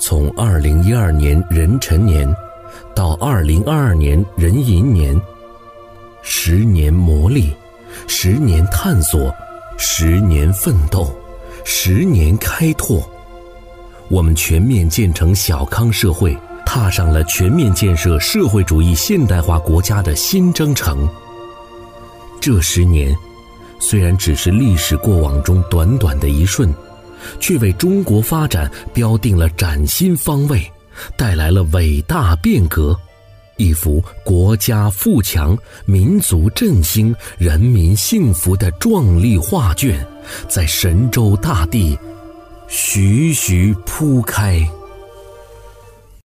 从2012年壬辰年到2022年壬寅年，10年磨砺，10年探索，10年奋斗，10年开拓，我们全面建成小康社会，踏上了全面建设社会主义现代化国家的新征程。这10年虽然只是历史过往中短短的一瞬，却为中国发展标定了崭新方位，带来了伟大变革，一幅国家富强、民族振兴、人民幸福的壮丽画卷，在神州大地徐徐铺开。